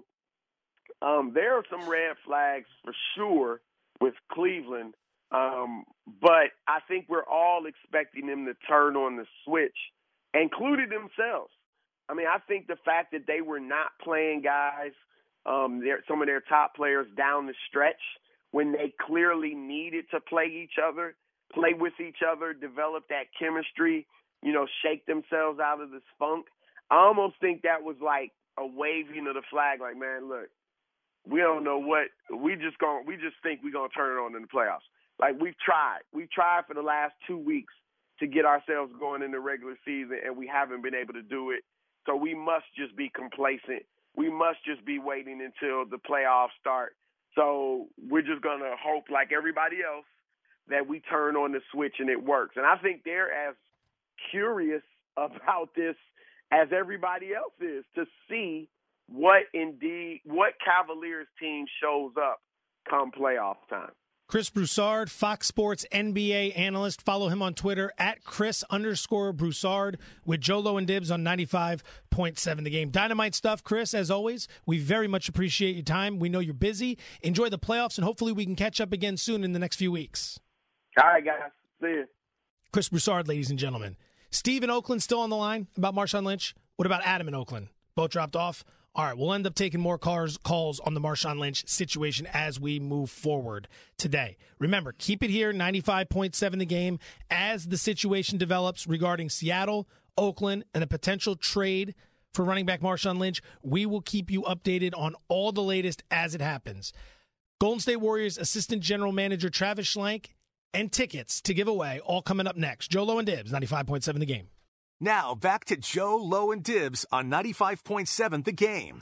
[SPEAKER 11] um, there are some red flags for sure with Cleveland. Um, but I think we're all expecting them to turn on the switch, including themselves. I mean, I think the fact that they were not playing guys, um, some of their top players down the stretch when they clearly needed to play each other, play with each other, develop that chemistry, you know, shake themselves out of this funk. I almost think that was like a waving of the flag, like, man, look, we don't know what we just going we just think we're gonna turn it on in the playoffs. Like, we've tried. We've tried for the last two weeks to get ourselves going in the regular season, and we haven't been able to do it. So we must just be complacent. We must just be waiting until the playoffs start. So we're just going to hope, like everybody else, that we turn on the switch and it works. And I think they're as curious about this as everybody else is, to see what indeed, what Cavaliers team shows up come playoff time.
[SPEAKER 2] Chris Broussard, Fox Sports N B A analyst. Follow him on Twitter at Chris underscore Broussard with Joe Low and Dibs on ninety-five point seven The Game. Dynamite stuff, Chris, as always. We very much appreciate your time. We know you're busy. Enjoy the playoffs, and hopefully we can catch up again soon in the next few weeks.
[SPEAKER 11] All right, guys. See you.
[SPEAKER 2] Chris Broussard, ladies and gentlemen. Steve in Oakland still on the line about Marshawn Lynch. What about Adam in Oakland? Both dropped off. All right, we'll end up taking more cars, calls on the Marshawn Lynch situation as we move forward today. Remember, keep it here, ninety-five point seven The Game, as the situation develops regarding Seattle, Oakland, and a potential trade for running back Marshawn Lynch. We will keep you updated on all the latest as it happens. Golden State Warriors Assistant General Manager Travis Schlenk and tickets to give away, all coming up next. Joe Low and Dibs, ninety-five point seven The Game.
[SPEAKER 10] Now, back to Joe, Low, and Dibs on ninety-five point seven The Game.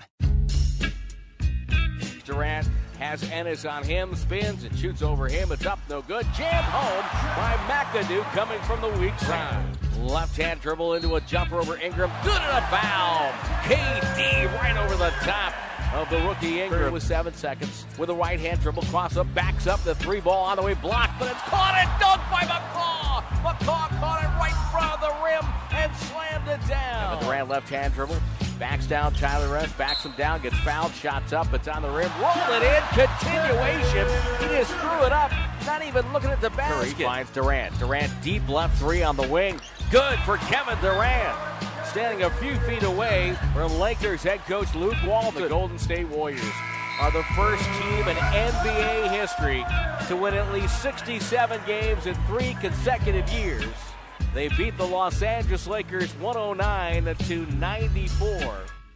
[SPEAKER 12] Durant has Ennis on him, spins and shoots over him. It's up, no good. Jammed home by McAdoo coming from the weak side. Left-hand dribble into a jumper over Ingram. Good and a foul. K D right over the top of the rookie Ingram with seven seconds. With a right-hand dribble, cross-up, backs up the three ball on the way, blocked, but it's caught and dunked by McCaw. McCaw caught it right in front of the rim and slammed it down. Kevin Durant left-hand dribble, backs down Tyler Rest, backs him down, gets fouled, shots up, it's on the rim, roll it in, continuation. He just threw it up, not even looking at the basket. Curry finds Durant. Durant deep left three on the wing. Good for Kevin Durant. Standing a few feet away from Lakers head coach Luke Walton. The Golden State Warriors are the first team in N B A history to win at least sixty-seven games in three consecutive years. They beat the Los Angeles Lakers one oh nine to ninety-four.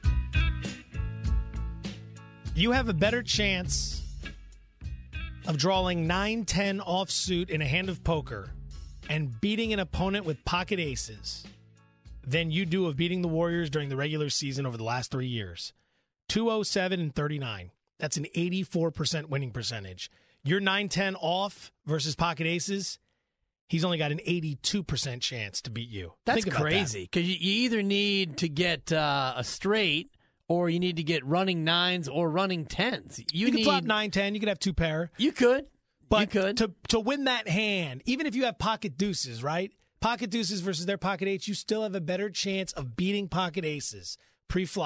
[SPEAKER 2] You have a better chance of drawing nine ten offsuit in a hand of poker and beating an opponent with pocket aces than you do of beating the Warriors during the regular season over the last three years. two oh seven and thirty-nine. That's an eighty-four percent winning percentage. You're nine ten off versus pocket aces. He's only got an eighty-two percent chance to beat you.
[SPEAKER 4] That's
[SPEAKER 2] Think about
[SPEAKER 4] crazy, because you, you either need to get uh, a straight or you need to get running nines or running tens. You,
[SPEAKER 2] You,
[SPEAKER 4] need,
[SPEAKER 2] could flop nine ten. You could have two pair.
[SPEAKER 4] You could.
[SPEAKER 2] But
[SPEAKER 4] you could.
[SPEAKER 2] To, to win that hand, even if you have pocket deuces, right? Pocket deuces versus their pocket eights, you still have a better chance of beating pocket aces pre-flop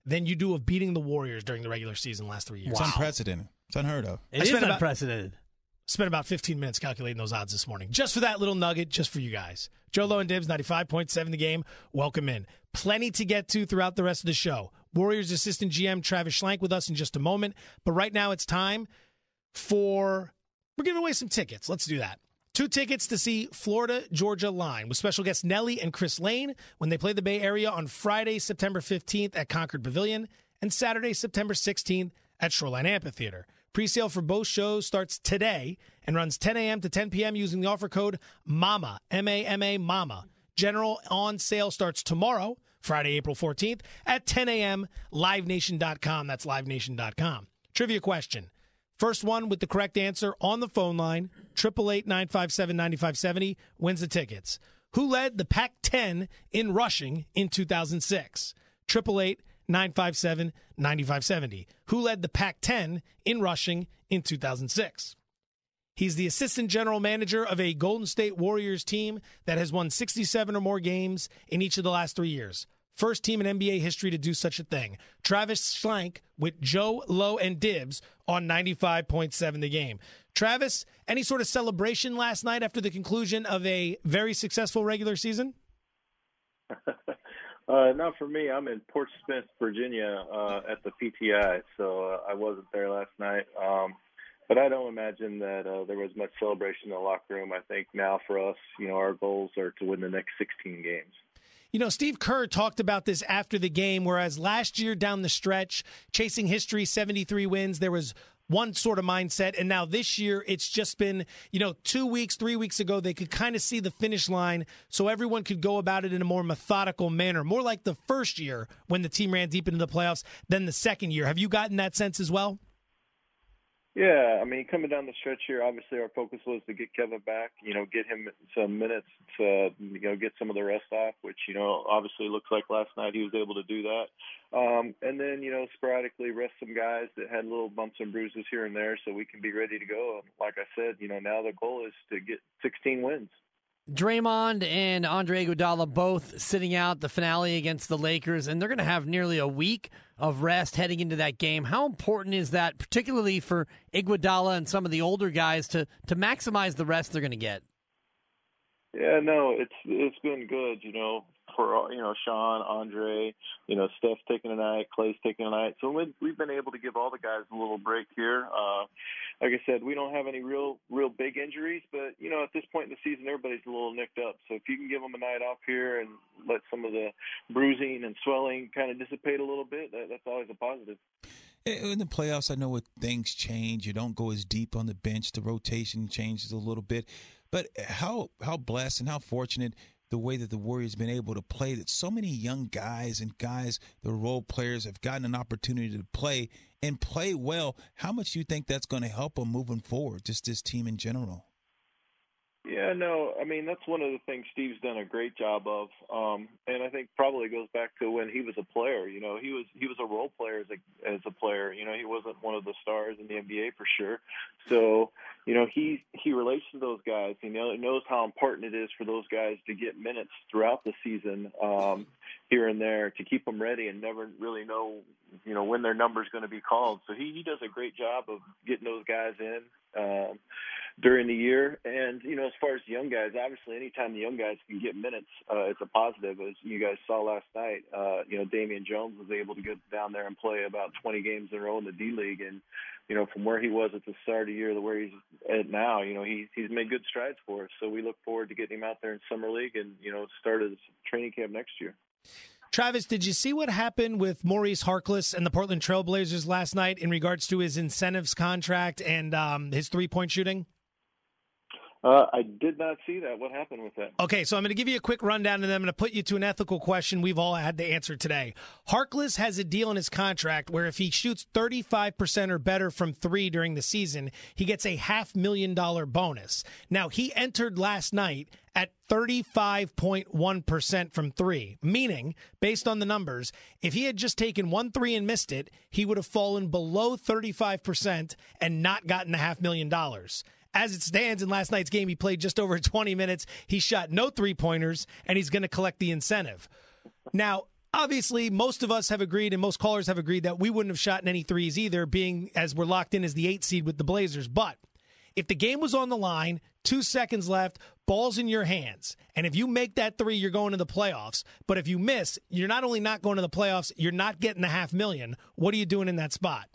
[SPEAKER 2] than you do of beating the Warriors during the regular season last three years.
[SPEAKER 5] It's unprecedented. It's unheard of.
[SPEAKER 4] It is unprecedented.
[SPEAKER 2] About, spent about fifteen minutes calculating those odds this morning. Just for that little nugget, just for you guys. Joe Low and Dibs, ninety-five point seven The Game. Welcome in. Plenty to get to throughout the rest of the show. Warriors assistant G M Travis Schlenk with us in just a moment. But right now it's time for, we're giving away some tickets. Let's do that. Two tickets to see Florida-Georgia Line with special guests Nelly and Chris Lane when they play the Bay Area on Friday, September fifteenth at Concord Pavilion and Saturday, September sixteenth at Shoreline Amphitheater. Presale for both shows starts today and runs ten a.m. to ten p.m. using the offer code MAMA, M A M A, MAMA. General on sale starts tomorrow, Friday, April fourteenth at ten a.m. live nation dot com. That's live nation dot com. Trivia question. First one with the correct answer on the phone line, eight eight eight, nine five seven, nine five seven zero, wins the tickets. Who led the Pac ten in rushing in two thousand six? eight eight eight, nine five seven, nine five seven zero. Who led the Pac ten in rushing in two thousand six? He's the assistant general manager of a Golden State Warriors team that has won sixty-seven or more games in each of the last three years. First team in N B A history to do such a thing. Travis Schlenk with Joe Low and Dibs on ninety-five point seven The Game. Travis, any sort of celebration last night after the conclusion of a very successful regular season?
[SPEAKER 13] Uh, not for me. I'm in Port Smith, Virginia, uh, at the P T I, so uh, I wasn't there last night. Um, but I don't imagine that uh, there was much celebration in the locker room. I think now for us, you know, our goals are to win the next sixteen games.
[SPEAKER 2] You know, Steve Kerr talked about this after the game, whereas last year down the stretch, chasing history, seventy-three wins, there was one sort of mindset, and now this year it's just been, you know, two weeks, three weeks ago, they could kind of see the finish line so everyone could go about it in a more methodical manner, more like the first year when the team ran deep into the playoffs than the second year. Have you gotten that sense as well?
[SPEAKER 13] Yeah, I mean, coming down the stretch here, obviously our focus was to get Kevin back, you know, get him some minutes to, you know, get some of the rest off, which, you know, obviously looks like last night he was able to do that. Um, and then, you know, sporadically rest some guys that had little bumps and bruises here and there so we can be ready to go. And like I said, you know, now the goal is to get sixteen wins.
[SPEAKER 4] Draymond and Andre Iguodala both sitting out the finale against the Lakers, and they're going to have nearly a week of rest heading into that game. How important is that, particularly for Iguodala and some of the older guys, to to maximize the rest they're going to get?
[SPEAKER 13] Yeah, no, it's it's been good, you know, for, you know, Sean, Andre, you know, Steph's taking a night, Clay's taking a night. So we've, we've been able to give all the guys a little break here. Uh, like I said, we don't have any real, real big injuries, but, you know, at this point in the season, everybody's a little nicked up. So if you can give them a night off here and let some of the bruising and swelling kind of dissipate a little bit, that, that's always a positive.
[SPEAKER 5] In the playoffs, I know what things change. You don't go as deep on the bench. The rotation changes a little bit. But how how blessed and how fortunate the way that the Warriors have been able to play, that so many young guys and guys, the role players, have gotten an opportunity to play and play well. How much do you think that's going to help them moving forward, just this team in general?
[SPEAKER 13] Yeah, no, I mean, that's one of the things Steve's done a great job of. Um, and I think probably goes back to when he was a player. You know, he was he was a role player as a, as a player. You know, he wasn't one of the stars in the N B A for sure. So, you know, he, he relates to those guys. He know, knows how important it is for those guys to get minutes throughout the season, um, here and there, to keep them ready and never really know, you know, when their number's going to be called. So he, he does a great job of getting those guys in um, during the year. And, you know, as far as young guys, obviously anytime the young guys can get minutes, uh, it's a positive. As you guys saw last night, uh, you know, Damian Jones was able to get down there and play about twenty games in a row in the D-League. And, you know, from where he was at the start of the year to where he's at now, you know, he, he's made good strides for us. So we look forward to getting him out there in Summer League and, you know, start his training camp next year.
[SPEAKER 2] Travis, did you see what happened with Maurice Harkless and the Portland Trailblazers last night in regards to his incentives contract and um, his three-point shooting?
[SPEAKER 13] Uh, I did not see that. What happened with that?
[SPEAKER 2] Okay, so I'm going to give you a quick rundown, and then I'm going to put you to an ethical question we've all had to answer today. Harkless has a deal in his contract where if he shoots thirty-five percent or better from three during the season, he gets a half million dollar bonus. Now, he entered last night at thirty-five point one percent from three, meaning, based on the numbers, if he had just taken one three and missed it, he would have fallen below thirty-five percent and not gotten the half million dollars. As it stands, in last night's game, he played just over twenty minutes. He shot no three-pointers, and he's going to collect the incentive. Now, Obviously, most of us have agreed, and most callers have agreed, that we wouldn't have shot any threes either, being as we're locked in as the eight seed with the Blazers. But if the game was on the line, two seconds left, ball's in your hands, and if you make that three, you're going to the playoffs. But if you miss, you're not only not going to the playoffs, you're not getting the half million. What are you doing in that spot?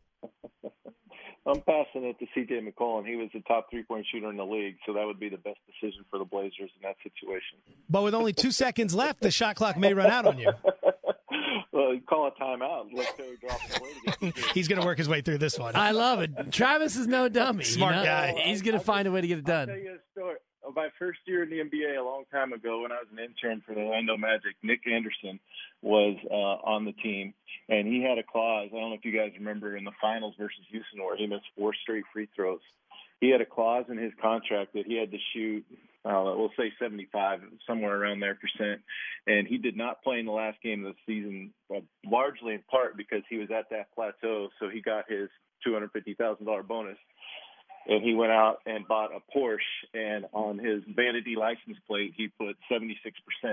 [SPEAKER 13] I'm passing it to C J McCollum. He was the top three-point shooter in the league, so that would be the best decision for the Blazers in that situation.
[SPEAKER 2] But with only two seconds left, the shot clock may run out on you.
[SPEAKER 13] Well, you call a timeout. Let Terry drop the play to get
[SPEAKER 2] He's going to work his way through this one.
[SPEAKER 4] I love it. Travis is no dummy.
[SPEAKER 2] Smart
[SPEAKER 4] you know?
[SPEAKER 2] guy.
[SPEAKER 4] He's going to find a way to get it done.
[SPEAKER 13] I'll tell you a story. My first year in the N B A a long time ago, when I was an intern for the Orlando Magic, Nick Anderson was uh, on the team, and he had a clause. I don't know if you guys remember in the finals versus Houston where he missed four straight free throws. He had a clause in his contract that he had to shoot, uh, we'll say seventy-five, somewhere around there percent, and he did not play in the last game of the season, uh, largely in part because he was at that plateau, so he got his two hundred fifty thousand dollars bonus. And he went out and bought a Porsche, and on his vanity license plate, he put seventy-six percent.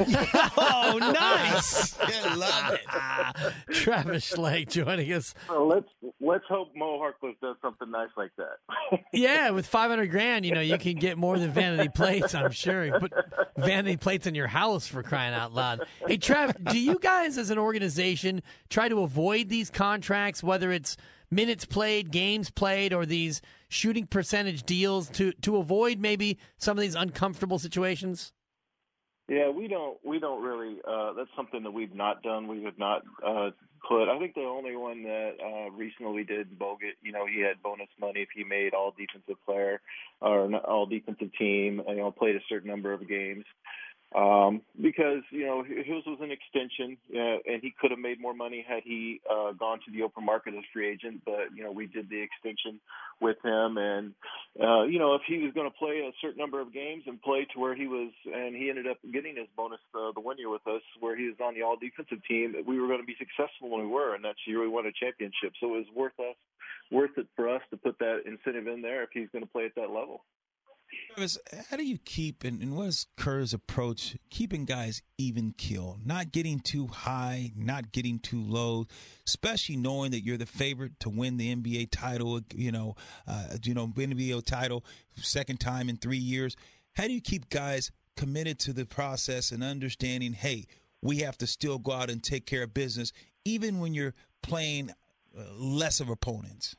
[SPEAKER 2] Oh, nice.
[SPEAKER 5] I love it.
[SPEAKER 4] Travis Schlenk joining us.
[SPEAKER 13] So let's let's hope Mo Harkless does something nice like that.
[SPEAKER 4] Yeah, with five hundred grand, you know, you can get more than vanity plates, I'm sure. You put vanity plates in your house, for crying out loud. Hey, Travis, do you guys as an organization try to avoid these contracts, whether it's minutes played, games played, or these shooting percentage deals to, to avoid maybe some of these uncomfortable situations?
[SPEAKER 13] Yeah, we don't we don't really. Uh, that's something that we've not done. We have not uh, put. I think the only one that uh, recently we did, Bogut. You know, he had bonus money if he made all defensive player or all defensive team. You know, played a certain number of games. Um, because, you know, his was an extension, uh, and he could have made more money had he uh, gone to the open market as a free agent. But, you know, we did the extension with him. And, uh, you know, if he was going to play a certain number of games and play to where he was, and he ended up getting his bonus uh, the one year with us where he was on the all-defensive team, we were going to be successful when we were. And that year we won a championship. So it was worth us, worth it for us to put that incentive in there if he's going to play at that level.
[SPEAKER 5] Travis, how do you keep, and, and what is Kerr's approach, keeping guys even keel, not getting too high, not getting too low, especially knowing that you're the favorite to win the N B A title, you know, uh, you know, N B A title, second time in three years. How do you keep guys committed to the process and understanding, hey, we have to still go out and take care of business, even when you're playing uh, less of opponents?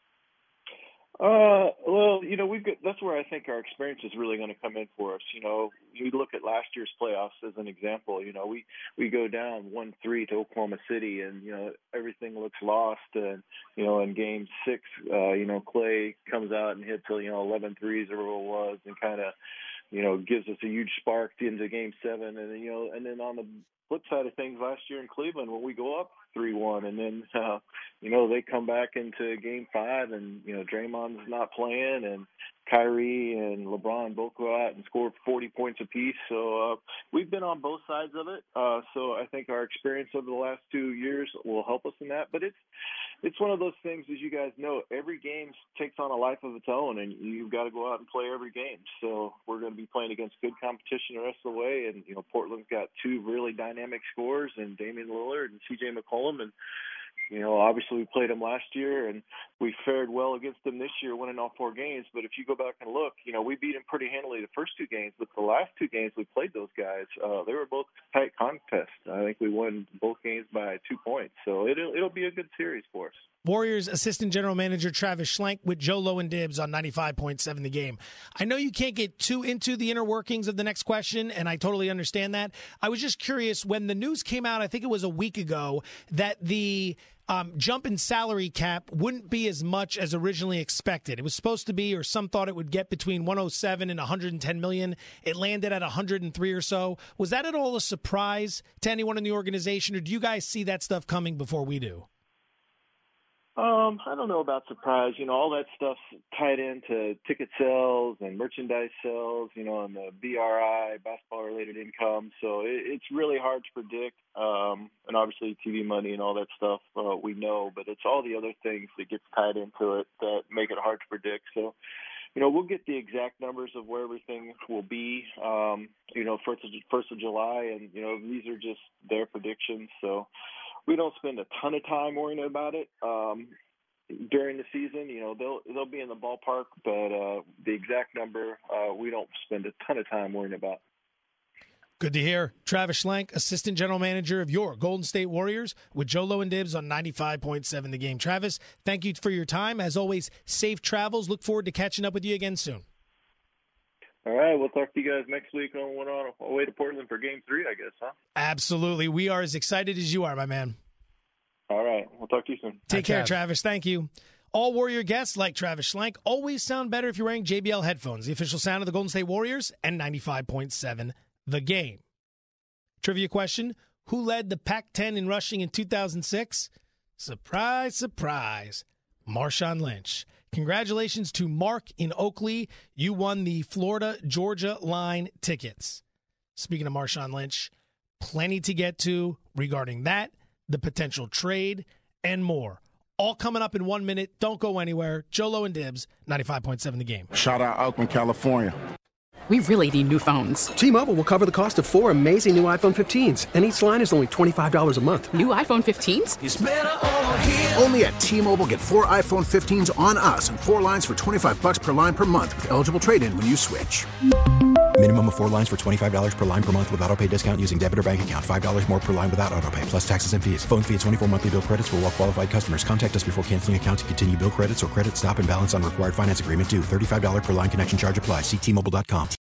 [SPEAKER 13] Uh, well, you know, we've got, that's where I think our experience is really going to come in for us. You know, you look at last year's playoffs as an example. You know, we, we go down one three to Oklahoma City, and, you know, everything looks lost. And, you know, in game six, uh, you know, Clay comes out and hits, you know, eleven threes or what it was, and kind of, you know, gives us a huge spark into game seven. And, you know, and then on the flip side of things, last year in Cleveland, when we go up three one, and then, uh, you know, they come back into game five, and, you know, Draymond's not playing, and Kyrie and LeBron both go out and score forty points apiece. So uh, we've been on both sides of it. Uh, so I think our experience over the last two years will help us in that. But it's it's one of those things, as you guys know, every game takes on a life of its own, and you've got to go out and play every game. So we're going to be playing against good competition the rest of the way. And, you know, Portland's got two really dynamic scorers, and Damian Lillard and C J McCollum. And, you know, obviously we played them last year, and we fared well against them this year, winning all four games. But if you go back and look, you know, we beat them pretty handily the first two games. But the last two games we played those guys, uh, they were both tight contests. I think we won both games by two points. So it'll, it'll be a good series for us.
[SPEAKER 2] Warriors Assistant General Manager Travis Schlenk with Joe Low and Dibs on ninety-five point seven The Game. I know you can't get too into the inner workings of the next question, and I totally understand that. I was just curious, when the news came out, I think it was a week ago, that the um, jump in salary cap wouldn't be as much as originally expected. It was supposed to be, or some thought it would get, between one oh seven and one hundred ten million. It landed at one hundred three or so. Was that at all a surprise to anyone in the organization, or do you guys see that stuff coming before we do?
[SPEAKER 13] Um, I don't know about surprise. You know, all that stuff's tied into ticket sales and merchandise sales, you know, and the B R I, basketball-related income. So it, it's really hard to predict. Um, and obviously T V money and all that stuff uh, we know, but it's all the other things that gets tied into it that make it hard to predict. So, you know, we'll get the exact numbers of where everything will be, um, you know, first of, first of July. And, you know, these are just their predictions. So we don't spend a ton of time worrying about it um, during the season. You know, they'll they'll be in the ballpark, but uh, the exact number uh, we don't spend a ton of time worrying about.
[SPEAKER 2] Good to hear. Travis Schlenk, Assistant General Manager of your Golden State Warriors, with Joe Low and Dibs on ninety-five point seven The Game. Travis, thank you for your time. As always, safe travels. Look forward to catching up with you again soon.
[SPEAKER 13] All right, we'll talk to you guys next week on went on our way to Portland for Game Three, I guess, huh?
[SPEAKER 2] Absolutely. We are as excited as you are, my man.
[SPEAKER 13] All right, we'll talk to you soon.
[SPEAKER 2] Take care, Travis. Thank you. All Warrior guests, like Travis Schlenk, always sound better if you're wearing J B L headphones, the official sound of the Golden State Warriors, and ninety-five point seven The Game. Trivia question: who led the Pac ten in rushing in two thousand six? Surprise, surprise, Marshawn Lynch. Congratulations to Mark in Oakley. You won the Florida-Georgia line tickets. Speaking of Marshawn Lynch, plenty to get to regarding that, the potential trade, and more. All coming up in one minute. Don't go anywhere. Joe Low and Dibs, ninety-five point seven The Game.
[SPEAKER 14] Shout out Oakland, California.
[SPEAKER 15] We really need new phones.
[SPEAKER 16] T-Mobile will cover the cost of four amazing new iPhone fifteens, and each line is only twenty-five dollars a month.
[SPEAKER 15] New iPhone fifteens?
[SPEAKER 16] It's better over here.
[SPEAKER 17] Only at T-Mobile, get four iPhone fifteens on us and four lines for twenty-five bucks per line per month with eligible trade-in when you switch.
[SPEAKER 18] Minimum of four lines for twenty-five dollars per line per month with autopay discount using debit or bank account. five dollars more per line without autopay, plus taxes and fees. Phone fee at twenty-four monthly bill credits for well-qualified customers. Contact us before canceling account to continue bill credits or credit stop and balance on required finance agreement due. thirty-five dollars per line connection charge applies. See T Mobile dot com.